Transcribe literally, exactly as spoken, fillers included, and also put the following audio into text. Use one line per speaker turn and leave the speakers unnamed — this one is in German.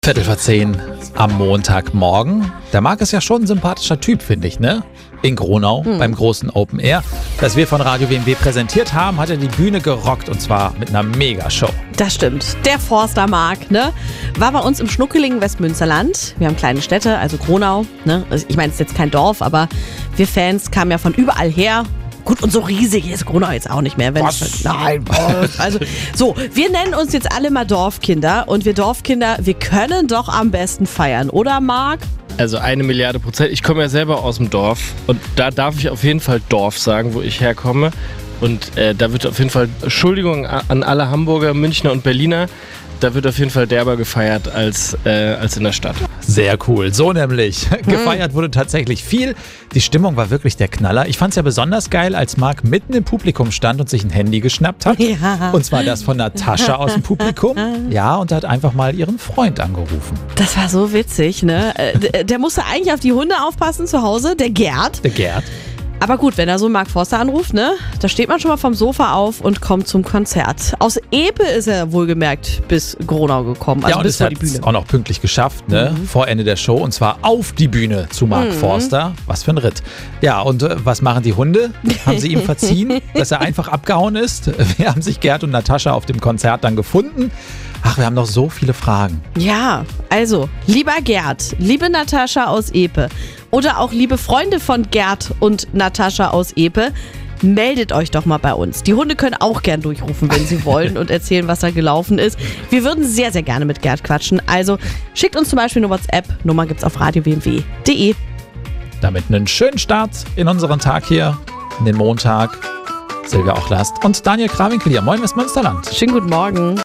Viertel vor zehn am Montagmorgen. Der Marc ist ja schon ein sympathischer Typ, finde ich, ne? In Gronau hm. beim großen Open Air, das wir von Radio W M W präsentiert haben, hat er die Bühne gerockt und zwar mit einer Megashow.
Das stimmt. Der Forster Marc, ne? War bei uns im schnuckeligen Westmünsterland. Wir haben kleine Städte, also Gronau, ne? Ich meine, es ist jetzt kein Dorf, aber wir Fans kamen ja von überall her. Gut, und so riesig ist Gronau jetzt auch nicht mehr. Wenn
Was?
Es, nein, also so, wir nennen uns jetzt alle mal Dorfkinder und wir Dorfkinder, wir können doch am besten feiern, oder Marc?
Also eine Milliarde Prozent. Ich komme ja selber aus dem Dorf und da darf ich auf jeden Fall Dorf sagen, wo ich herkomme. Und äh, da wird auf jeden Fall, Entschuldigung an alle Hamburger, Münchner und Berliner, da wird auf jeden Fall derber gefeiert als, äh, als in der Stadt.
Sehr cool, so nämlich. Gefeiert wurde tatsächlich viel. Die Stimmung war wirklich der Knaller. Ich fand es ja besonders geil, als Marc mitten im Publikum stand und sich ein Handy geschnappt hat.
Ja.
Und zwar das von Natascha aus dem Publikum. Ja, und hat einfach mal ihren Freund angerufen.
Das war so witzig, ne? Äh, Der musste eigentlich auf die Hunde aufpassen zu Hause, der Gerd.
Der Gerd.
Aber gut, wenn er so Marc Forster anruft, ne, da steht man schon mal vom Sofa auf und kommt zum Konzert. Aus Epe ist er wohlgemerkt bis Gronau gekommen, also
ja, und
bis
es
vor
hat
die Bühne.
auch noch pünktlich geschafft, ne? Mhm. Vor Ende der Show, und zwar auf die Bühne zu Marc
Mhm.
Forster. Was für ein Ritt. Ja, und äh, was machen die Hunde? Haben sie ihm verziehen, dass er einfach abgehauen ist? Wir haben sich Gerd und Natascha auf dem Konzert dann gefunden. Ach, wir haben noch so viele Fragen.
Ja, also, lieber Gerd, liebe Natascha aus Epe oder auch liebe Freunde von Gerd und Natascha aus Epe, meldet euch doch mal bei uns. Die Hunde können auch gern durchrufen, wenn sie wollen und erzählen, was da gelaufen ist. Wir würden sehr, sehr gerne mit Gerd quatschen. Also schickt uns zum Beispiel eine WhatsApp. Nummer gibt's auf radio w m w punkt de.
Damit einen schönen Start in unseren Tag hier, in den Montag. Silvia Ochlast und Daniel Krawinkel hier. Moin Westmünsterland.
Schönen guten Morgen.